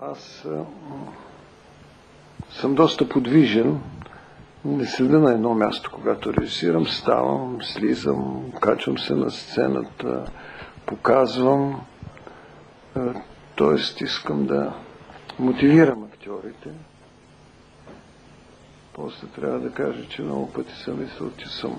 Аз съм доста подвижен, не седя на едно място, когато режисирам, ставам, слизам, качвам се на сцената, показвам, т.е. искам да мотивирам актьорите. После трябва да кажа, че много пъти съм мислил, че съм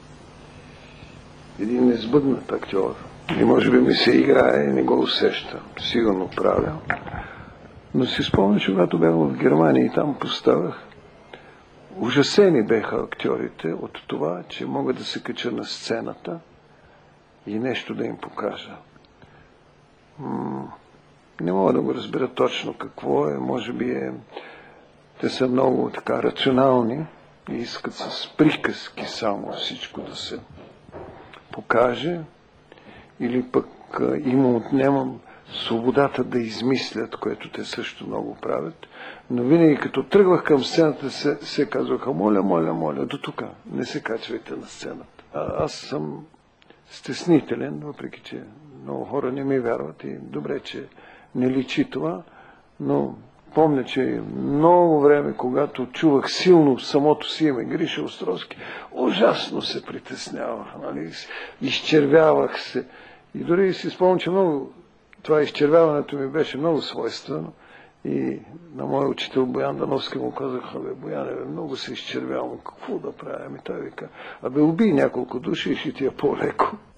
един несбъднат актьор и може би ми се играе и не го усеща. Сигурно правя. Но си спомням, че когато бях в Германия и там поставях, ужасени беха актьорите от това, че мога да се кача на сцената и нещо да им покажа. Не мога да го разбера точно какво е. Може би те са много така рационални и искат с приказки само всичко да се покаже, или пък им отнемам свободата да измислят, което те също много правят. Но винаги като тръгвах към сцената се казваха: моля, до тук, не се качвайте на сцената. Аз съм стеснителен, въпреки че много хора не ми вярват и добре, че не личи това, но помня, че много време, когато чувах силно в самото си име Гриша Островски, ужасно се притеснявах, нали? Изчервявах се. И дори си спомням, че много това изчервяването ми беше много свойствено. И на моя учител Боян Дановски му казаха: Бояне, много се изчервявам, какво да правя? Той вика: убий няколко души и ще ти е по-леко.